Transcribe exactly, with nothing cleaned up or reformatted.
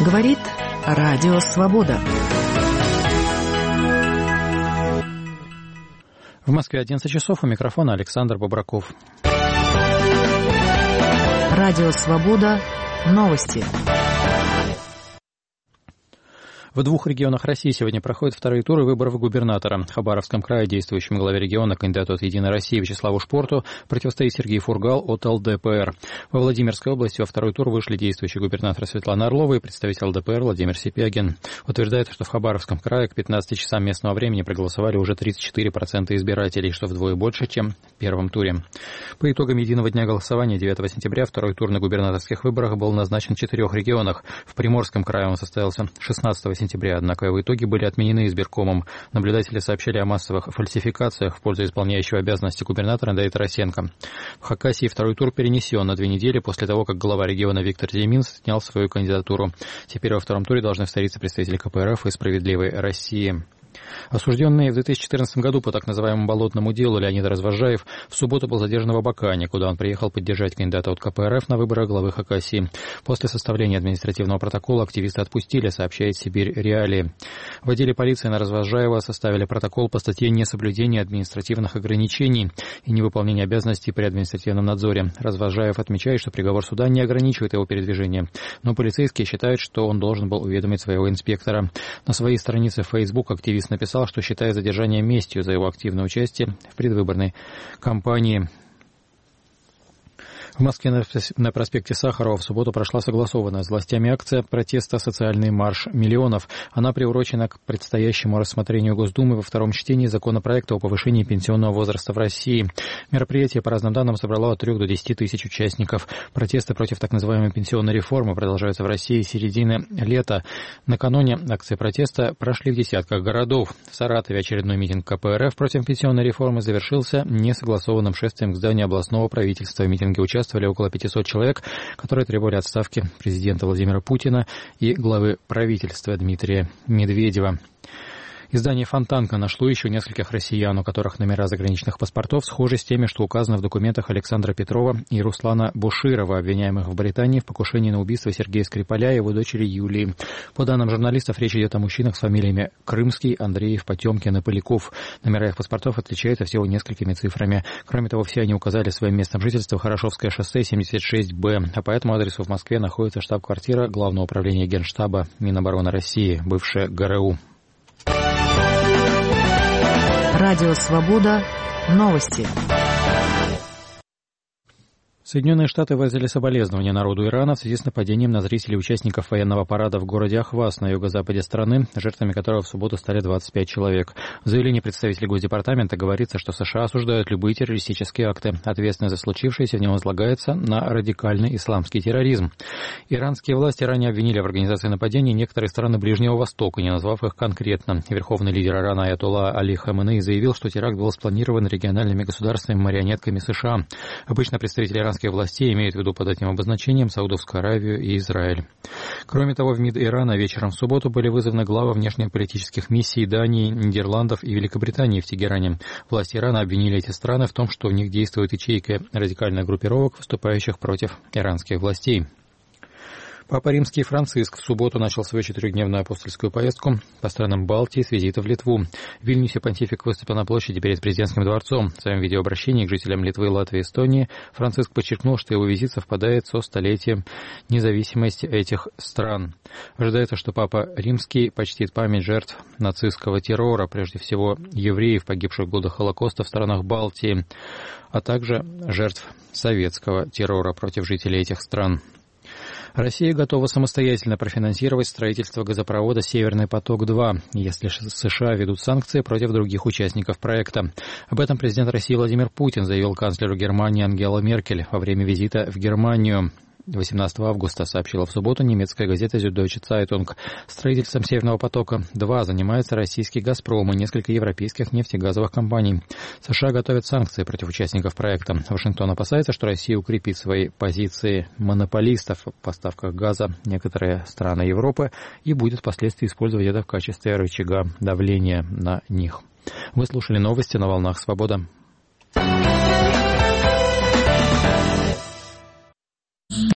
Говорит Радио Свобода. В Москве одиннадцать часов, у микрофона Александр Бобраков. Радио Свобода. Новости. В двух регионах России сегодня проходят вторые туры выборов губернатора. В Хабаровском крае действующему главе региона, кандидату от «Единой России» Вячеславу Шпорту, противостоит Сергей Фургал от эл дэ пэ эр. Во Владимирской области во второй тур вышли действующий губернатор Светлана Орлова и представитель эл дэ пэ эр Владимир Сипягин. Утверждается, что в Хабаровском крае к пятнадцати часам местного времени проголосовали уже тридцать четыре процента избирателей, что вдвое больше, чем в первом туре. По итогам единого дня голосования девятого сентября второй тур на губернаторских выборах был назначен в четырех регионах. В Приморском крае он состоялся шестнадцатого сентября, однако в итоге были отменены избиркомом. Наблюдатели сообщали о массовых фальсификациях в пользу исполняющего обязанности губернатора Андрея Тарасенко. В Хакасии второй тур перенесен на две недели после того, как глава региона Виктор Зимин снял свою кандидатуру. Теперь во втором туре должны в столице представители ка пэ эр эф и «Справедливой России». Осужденный в две тысячи четырнадцатом году по так называемому болотному делу Леонид Развожаев в субботу был задержан в Абакане, куда он приехал поддержать кандидата от ка пэ эр эф на выборах главы Хакасии. После составления административного протокола активиста отпустили, сообщает «Сибирь Реалии». В отделе полиции на Развожаева составили протокол по статье «Несоблюдение административных ограничений и невыполнение обязанностей при административном надзоре». Развожаев отмечает, что приговор суда не ограничивает его передвижение, но полицейские считают, что он должен был уведомить своего инспектора. На своей странице в Facebook активист написал, что считает задержание местью за его активное участие в предвыборной кампании. В Москве на проспекте Сахарова в субботу прошла согласованная с властями акция протеста «Социальный марш миллионов». Она приурочена к предстоящему рассмотрению Госдумы во втором чтении законопроекта о повышении пенсионного возраста в России. Мероприятие, по разным данным, собрало от трех до десяти тысяч участников. Протесты против так называемой пенсионной реформы продолжаются в России с середины лета. Накануне акции протеста прошли в десятках городов. В Саратове очередной митинг ка пэ эр эф против пенсионной реформы завершился несогласованным шествием к зданию областного правительства. В митинге участвовали Участвовали около пятисот человек, которые требовали отставки президента Владимира Путина и главы правительства Дмитрия Медведева. Издание «Фонтанка» нашло еще нескольких россиян, у которых номера заграничных паспортов схожи с теми, что указано в документах Александра Петрова и Руслана Буширова, обвиняемых в Британии в покушении на убийство Сергея Скрипаля и его дочери Юлии. По данным журналистов, речь идет о мужчинах с фамилиями Крымский, Андреев, Потемкин и Поляков. Номера их паспортов отличаются всего несколькими цифрами. Кроме того, все они указали своим местом жительства Хорошевское шоссе семьдесят шесть бэ, а по этому адресу в Москве находится штаб-квартира Главного управления Генштаба Минобороны России, бывшая гэ эр у. Радио Свобода. Новости. Соединенные Штаты выразили соболезнования народу Ирана в связи с нападением на зрителей и участников военного парада в городе Ахваз на юго-западе страны, жертвами которого в субботу стали двадцать пять человек. В заявлении представителей Госдепартамента говорится, что США осуждают любые террористические акты. Ответственность за случившееся в нем возлагается на радикальный исламский терроризм. Иранские власти ранее обвинили в организации нападений некоторые страны Ближнего Востока, не назвав их конкретно. Верховный лидер Ирана Аятолла Али Хаменеи заявил, что теракт был спланирован региональными государственными марионетками США. Обычно представители иранских властей имеют в виду под этим обозначением Саудовскую Аравию и Израиль. Кроме того, в МИД Ирана вечером в субботу были вызваны главы внешнеполитических миссий Дании, Нидерландов и Великобритании в Тегеране. Власти Ирана обвинили эти страны в том, что в них действует ячейка радикальных группировок, выступающих против иранских властей. Папа Римский Франциск в субботу начал свою четырехдневную апостольскую поездку по странам Балтии с визита в Литву. В Вильнюсе понтифик выступил на площади перед президентским дворцом. В своем видеообращении к жителям Литвы, Латвии и Эстонии Франциск подчеркнул, что его визит совпадает со столетием независимости этих стран. Ожидается, что Папа Римский почтит память жертв нацистского террора, прежде всего евреев, погибших в годы Холокоста в странах Балтии, а также жертв советского террора против жителей этих стран. Россия готова самостоятельно профинансировать строительство газопровода «Северный поток-два», если США ведут санкции против других участников проекта. Об этом президент России Владимир Путин заявил канцлеру Германии Ангеле Меркель во время визита в Германию. восемнадцатого августа, сообщила в субботу немецкая газета «Süddeutsche Zeitung». Строительством «Северного потока-два» занимается российский «Газпром» и несколько европейских нефтегазовых компаний. США готовят санкции против участников проекта. Вашингтон опасается, что Россия укрепит свои позиции монополистов в поставках газа в некоторые страны Европы и будет впоследствии использовать это в качестве рычага давления на них. Вы слушали новости на волнах «Свобода».